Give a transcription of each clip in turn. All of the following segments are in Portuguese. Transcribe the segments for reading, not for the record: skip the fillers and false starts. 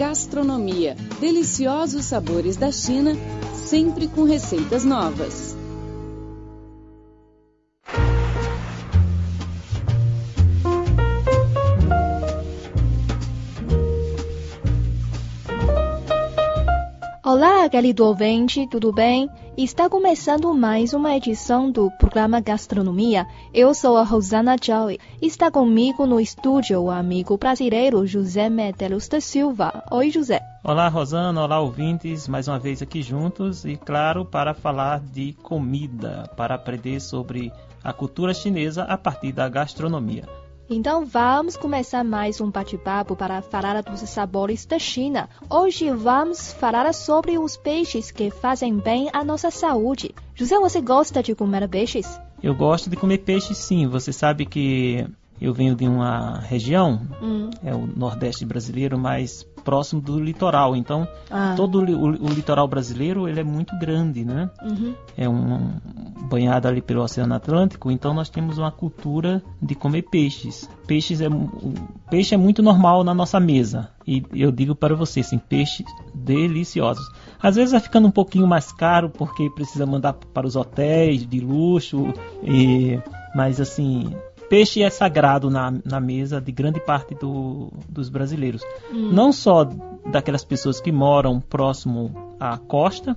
Gastronomia, deliciosos sabores da China, sempre com receitas novas. Olá, querido ouvinte, tudo bem? Está começando mais uma edição do programa Gastronomia. Eu sou a Rosana Joy. Está comigo no estúdio o amigo brasileiro José Medeiros da Silva. Oi, José. Olá, Rosana. Olá, ouvintes. Mais uma vez aqui juntos e, claro, para falar de comida, para aprender sobre a cultura chinesa a partir da gastronomia. Então vamos começar mais um bate-papo para falar dos sabores da China. Hoje vamos falar sobre os peixes que fazem bem à nossa saúde. José, você gosta de comer peixes? Eu gosto de comer peixe, sim. Você sabe que eu venho de uma região, é o Nordeste brasileiro, mais próximo do litoral. Então, todo o litoral brasileiro ele é muito grande, né? É banhado ali pelo Oceano Atlântico, então nós temos uma cultura de comer peixes. Peixe é muito normal na nossa mesa. E eu digo para você, assim, peixes deliciosos. Às vezes vai ficando um pouquinho mais caro, porque precisa mandar para os hotéis de luxo, mas assim... Peixe é sagrado na mesa de grande parte dos brasileiros. Não só daquelas pessoas que moram próximo à costa,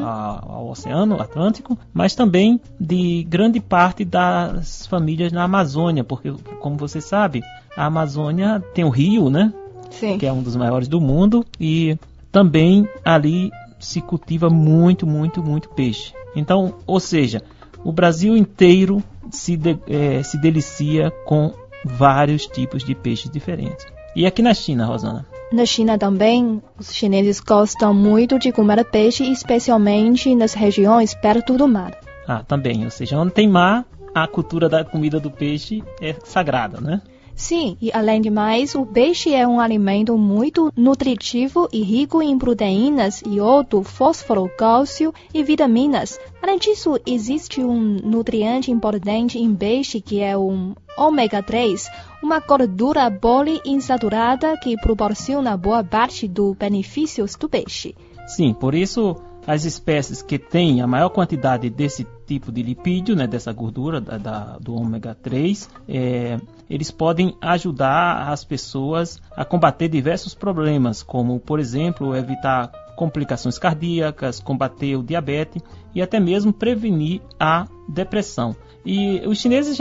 ao Oceano Atlântico, mas também de grande parte das famílias na Amazônia, porque, como você sabe, a Amazônia tem o rio, né? Sim. Que é um dos maiores do mundo, e também ali se cultiva muito, muito, muito peixe. Então, ou seja, o Brasil inteiro se delicia com vários tipos de peixes diferentes. E aqui na China, Rosana? Na China também, os chineses gostam muito de comer peixe, especialmente nas regiões perto do mar. Também. Ou seja, onde tem mar, a cultura da comida do peixe é sagrada, né? Sim, e além de mais, o peixe é um alimento muito nutritivo e rico em proteínas, iodo, fósforo, cálcio e vitaminas. Além disso, existe um nutriente importante em peixe que é o ômega 3, uma gordura poliinsaturada que proporciona boa parte dos benefícios do peixe. Sim, por isso as espécies que têm a maior quantidade desse tipo de lipídio, né, dessa gordura do ômega 3, eles podem ajudar as pessoas a combater diversos problemas, como, por exemplo, evitar complicações cardíacas, combater o diabetes e até mesmo prevenir a depressão. E os chineses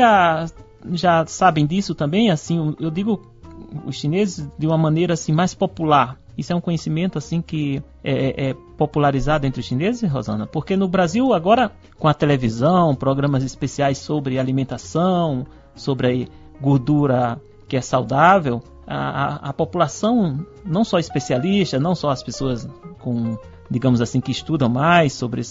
já sabem disso também, assim, eu digo os chineses de uma maneira assim mais popular. Isso é um conhecimento assim que é popularizado entre os chineses, Rosana? Porque no Brasil agora, com a televisão, programas especiais sobre alimentação, sobre a gordura que é saudável, a população, não só especialista, não só as pessoas com, digamos assim, que estudam mais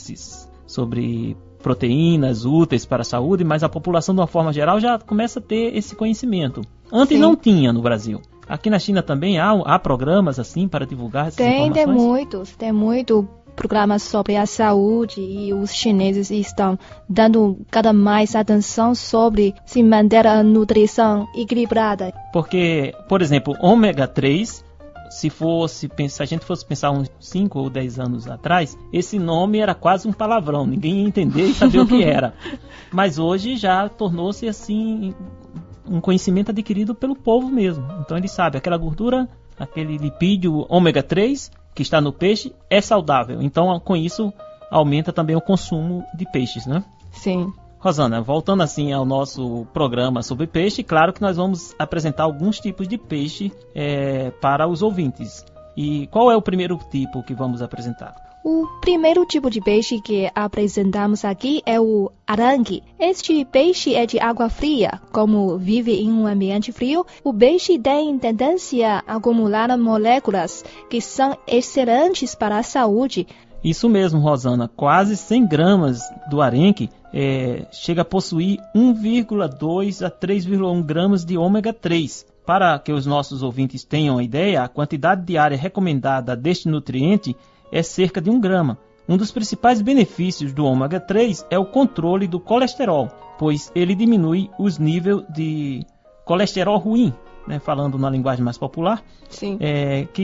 sobre proteínas úteis para a saúde, mas a população de uma forma geral já começa a ter esse conhecimento. Antes não tinha no Brasil. Aqui na China também há programas assim para divulgar essas informações? Tem muito programas sobre a saúde e os chineses estão dando cada mais atenção sobre se manter a nutrição equilibrada. Porque, por exemplo, ômega 3, se a gente fosse pensar uns 5 ou 10 anos atrás, esse nome era quase um palavrão, ninguém ia entender e saber o que era. Mas hoje já tornou-se assim um conhecimento adquirido pelo povo mesmo. Então ele sabe, aquela gordura, aquele lipídio ômega 3 que está no peixe é saudável. Então com isso aumenta também o consumo de peixes, né? Sim. Rosana, voltando assim ao nosso programa sobre peixe, claro que nós vamos apresentar alguns tipos de peixe para os ouvintes. E qual é o primeiro tipo que vamos apresentar? O primeiro tipo de peixe que apresentamos aqui é o arenque. Este peixe é de água fria. Como vive em um ambiente frio, o peixe tem tendência a acumular moléculas que são excelentes para a saúde. Isso mesmo, Rosana. Quase 100 gramas do arenque chega a possuir 1,2 a 3,1 gramas de ômega 3. Para que os nossos ouvintes tenham a ideia, a quantidade diária recomendada deste nutriente é cerca de 1 grama. Um dos principais benefícios do ômega 3 é o controle do colesterol, pois ele diminui os níveis de colesterol ruim, né, falando na linguagem mais popular, Sim. Que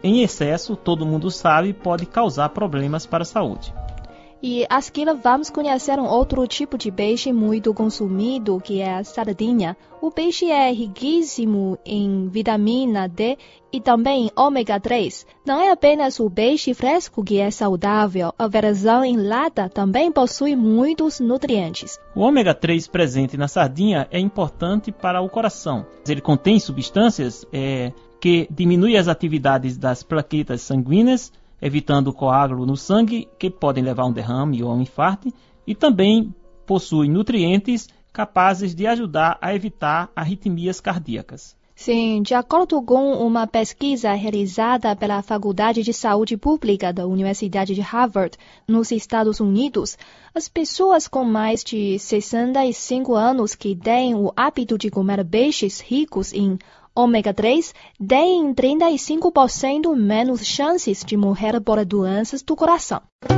em excesso, todo mundo sabe, pode causar problemas para a saúde. E a seguir vamos conhecer um outro tipo de peixe muito consumido, que é a sardinha. O peixe é riquíssimo em vitamina D e também em ômega 3. Não é apenas o peixe fresco que é saudável, a versão em lata também possui muitos nutrientes. O ômega 3 presente na sardinha é importante para o coração. Ele contém substâncias que diminuem as atividades das plaquetas sanguíneas, evitando o coágulo no sangue, que podem levar a um derrame ou a um infarto, e também possui nutrientes capazes de ajudar a evitar arritmias cardíacas. Sim, de acordo com uma pesquisa realizada pela Faculdade de Saúde Pública da Universidade de Harvard, nos Estados Unidos, as pessoas com mais de 65 anos que têm o hábito de comer peixes ricos em ômega 3 têm 35% menos chances de morrer por doenças do coração.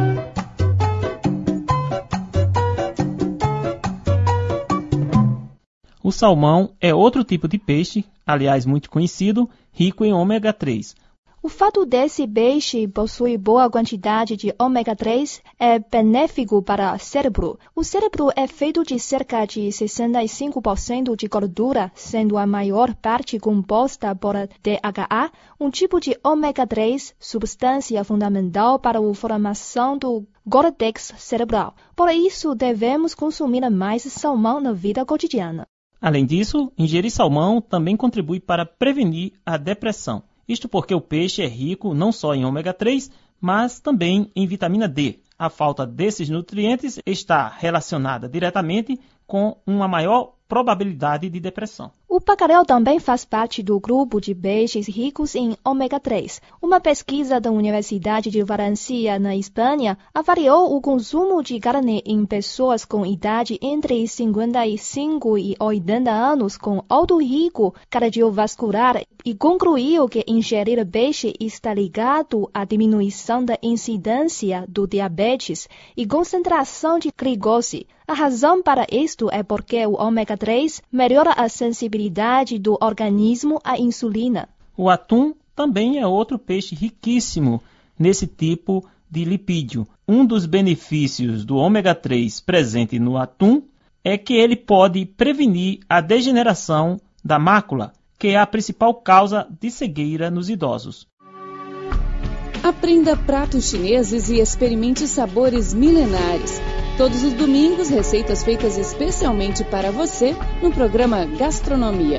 O salmão é outro tipo de peixe, aliás muito conhecido, rico em ômega 3. O fato desse peixe possuir boa quantidade de ômega 3 é benéfico para o cérebro. O cérebro é feito de cerca de 65% de gordura, sendo a maior parte composta por DHA, um tipo de ômega 3, substância fundamental para a formação do córtex cerebral. Por isso, devemos consumir mais salmão na vida cotidiana. Além disso, ingerir salmão também contribui para prevenir a depressão. Isto porque o peixe é rico não só em ômega 3, mas também em vitamina D. A falta desses nutrientes está relacionada diretamente com uma maior probabilidade de depressão. O bacalhau também faz parte do grupo de peixes ricos em ômega 3. Uma pesquisa da Universidade de Valência, na Espanha, avaliou o consumo de carne em pessoas com idade entre 55 e 80 anos com alto risco cardiovascular e concluiu que ingerir peixe está ligado à diminuição da incidência do diabetes e concentração de glicose. A razão para isto é porque o ômega 3 melhora a sensibilidade do organismo à insulina. O atum também é outro peixe riquíssimo nesse tipo de lipídio. Um dos benefícios do ômega 3 presente no atum é que ele pode prevenir a degeneração da mácula, que é a principal causa de cegueira nos idosos. Aprenda pratos chineses e experimente sabores milenares. Todos os domingos, receitas feitas especialmente para você no programa Gastronomia.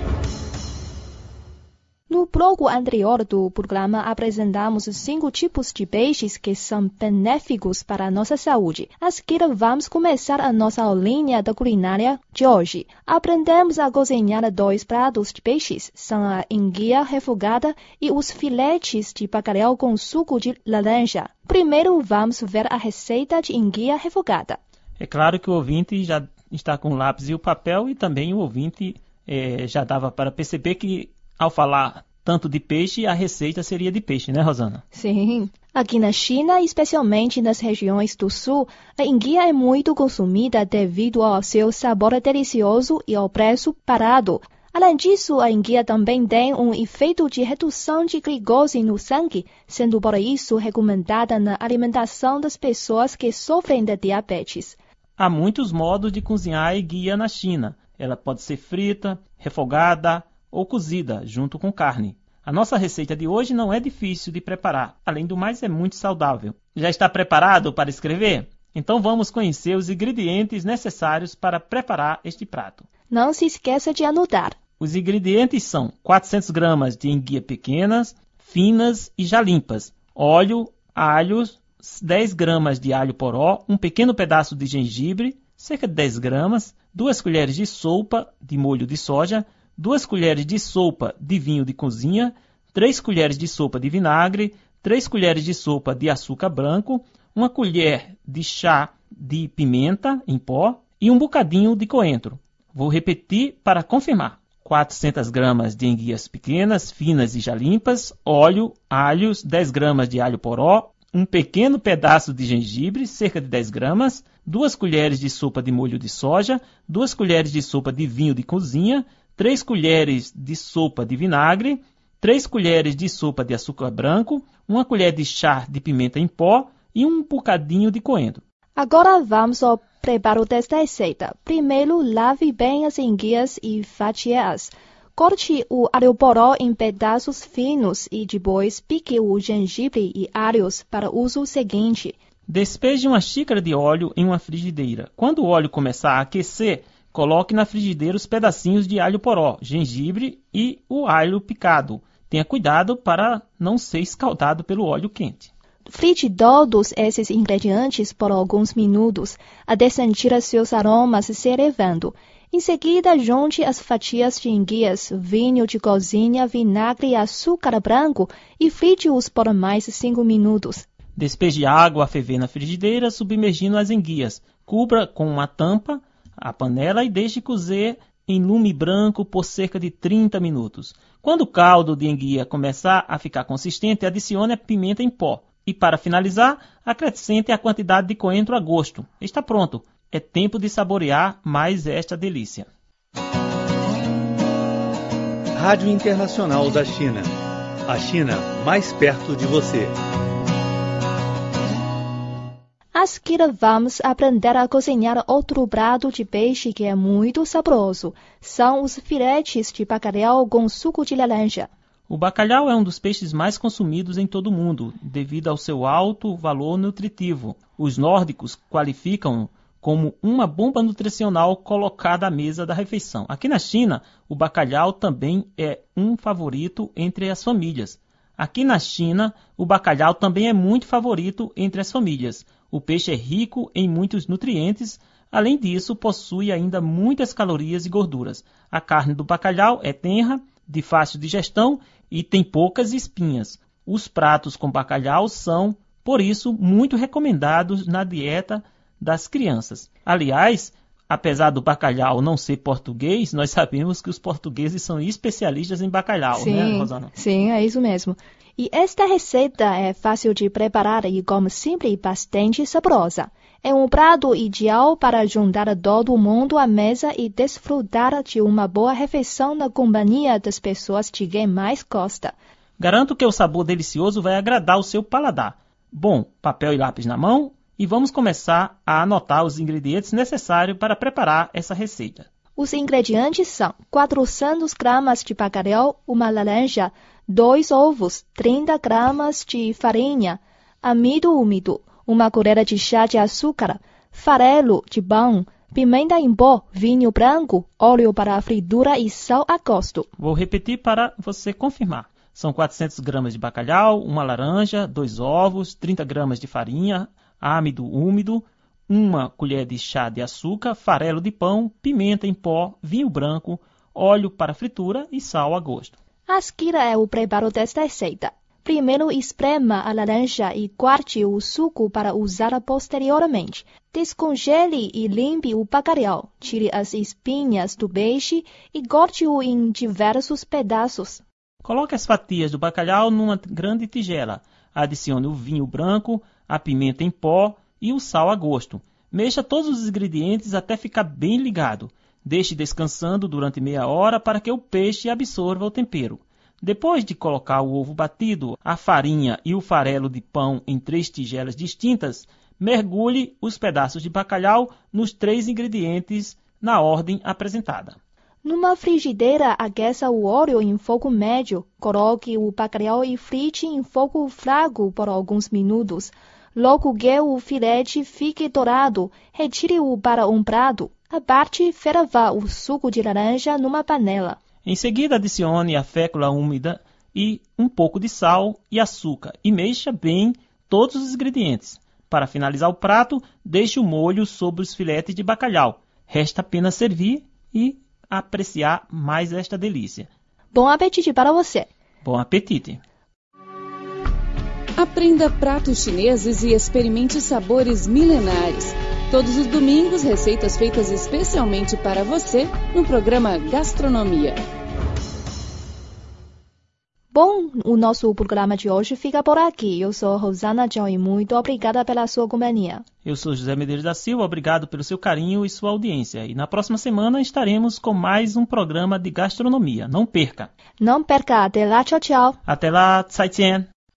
No bloco anterior do programa, apresentamos 5 tipos de peixes que são benéficos para a nossa saúde. A seguir, vamos começar a nossa aulinha da culinária de hoje. Aprendemos a cozinhar 2 pratos de peixes, são a enguia refogada e os filetes de bacalhau com suco de laranja. Primeiro, vamos ver a receita de enguia refogada. É claro que o ouvinte já está com o lápis e o papel e também o ouvinte já dava para perceber que ao falar tanto de peixe, a receita seria de peixe, né, Rosana? Sim. Aqui na China, especialmente nas regiões do sul, a enguia é muito consumida devido ao seu sabor delicioso e ao preço barato. Além disso, a enguia também tem um efeito de redução de glicose no sangue, sendo por isso recomendada na alimentação das pessoas que sofrem de diabetes. Há muitos modos de cozinhar a enguia na China. Ela pode ser frita, refogada ou cozida junto com carne. A nossa receita de hoje não é difícil de preparar, além do mais é muito saudável. Já está preparado para escrever? Então vamos conhecer os ingredientes necessários para preparar este prato. Não se esqueça de anotar. Os ingredientes são 400 gramas de enguia pequenas, finas e já limpas, óleo, alhos, 10 gramas de alho poró, um pequeno pedaço de gengibre, cerca de 10 gramas, 2 colheres de sopa de molho de soja, 2 colheres de sopa de vinho de cozinha, 3 colheres de sopa de vinagre, 3 colheres de sopa de açúcar branco, 1 colher de chá de pimenta em pó e um bocadinho de coentro. Vou repetir para confirmar. 400 gramas de enguias pequenas, finas e já limpas, óleo, alhos, 10 gramas de alho poró, um pequeno pedaço de gengibre, cerca de 10 gramas, 2 colheres de sopa de molho de soja, 2 colheres de sopa de vinho de cozinha, 3 colheres de sopa de vinagre, 3 colheres de sopa de açúcar branco, 1 colher de chá de pimenta em pó e um bocadinho de coentro. Agora vamos ao preparo desta receita. Primeiro, lave bem as enguias e fatie-as. Corte o alho poró em pedaços finos e depois pique o gengibre e alhos para uso seguinte. Despeje 1 xícara de óleo em uma frigideira. Quando o óleo começar a aquecer, coloque na frigideira os pedacinhos de alho poró, gengibre e o alho picado. Tenha cuidado para não ser escaldado pelo óleo quente. Frite todos esses ingredientes por alguns minutos, até sentir seus aromas se elevando. Em seguida, junte as fatias de enguias, vinho de cozinha, vinagre e açúcar branco e frite-os por mais 5 minutos. Despeje água a ferver na frigideira, submergindo as enguias. Cubra com uma tampa a panela e deixe cozer em lume branco por cerca de 30 minutos. Quando o caldo de enguia começar a ficar consistente, adicione a pimenta em pó. E para finalizar, acrescente a quantidade de coentro a gosto. Está pronto. É tempo de saborear mais esta delícia. Rádio Internacional da China. A China mais perto de você. A seguir vamos aprender a cozinhar outro prato de peixe que é muito saboroso. São os filetes de bacalhau com suco de laranja. O bacalhau é um dos peixes mais consumidos em todo o mundo, devido ao seu alto valor nutritivo. Os nórdicos qualificam como uma bomba nutricional colocada à mesa da refeição. Aqui na China, o bacalhau também é um favorito entre as famílias. O peixe é rico em muitos nutrientes, além disso, possui ainda muitas calorias e gorduras. A carne do bacalhau é tenra, de fácil digestão e tem poucas espinhas. Os pratos com bacalhau são, por isso, muito recomendados na dieta das crianças. Aliás, apesar do bacalhau não ser português, nós sabemos que os portugueses são especialistas em bacalhau, sim, né, Rosana? Sim, é isso mesmo. E esta receita é fácil de preparar e, como sempre, bastante saborosa. É um prato ideal para juntar todo mundo à mesa e desfrutar de uma boa refeição na companhia das pessoas de quem mais gosta. Garanto que o sabor delicioso vai agradar o seu paladar. Bom, papel e lápis na mão e vamos começar a anotar os ingredientes necessários para preparar essa receita. Os ingredientes são 400 gramas de bacalhau, uma laranja, 2 ovos, 30 gramas de farinha, amido úmido, 1 colher de chá de açúcar, farelo de pão, pimenta em pó, vinho branco, óleo para a fritura e sal a gosto. Vou repetir para você confirmar. São 400 gramas de bacalhau, 1 laranja, 2 ovos, 30 gramas de farinha, amido úmido, 1 colher de chá de açúcar, farelo de pão, pimenta em pó, vinho branco, óleo para fritura e sal a gosto. A seguir é o preparo desta receita. Primeiro esprema a laranja e guarde o suco para usar posteriormente. Descongele e limpe o bacalhau. Tire as espinhas do peixe e corte-o em diversos pedaços. Coloque as fatias do bacalhau numa grande tigela. Adicione o vinho branco, a pimenta em pó e o sal a gosto. Mexa todos os ingredientes até ficar bem ligado. Deixe descansando durante meia hora para que o peixe absorva o tempero. Depois de colocar o ovo batido, a farinha e o farelo de pão em 3 tigelas distintas, mergulhe os pedaços de bacalhau nos 3 ingredientes na ordem apresentada. Numa frigideira, aqueça o óleo em fogo médio. Coloque o bacalhau e frite em fogo fraco por alguns minutos. Logo que o filete fique dourado, retire-o para um prato. À parte, ferva o suco de laranja numa panela. Em seguida, adicione a fécula úmida e um pouco de sal e açúcar e mexa bem todos os ingredientes. Para finalizar o prato, deixe o molho sobre os filetes de bacalhau. Resta apenas servir e apreciar mais esta delícia. Bom apetite para você! Bom apetite! Aprenda pratos chineses e experimente sabores milenares. Todos os domingos, receitas feitas especialmente para você no programa Gastronomia. Bom, o nosso programa de hoje fica por aqui. Eu sou Rosana John e muito obrigada pela sua companhia. Eu sou José Medeiros da Silva, obrigado pelo seu carinho e sua audiência. E na próxima semana estaremos com mais um programa de gastronomia. Não perca! Não perca, até lá, tchau, tchau. Até lá, 再见!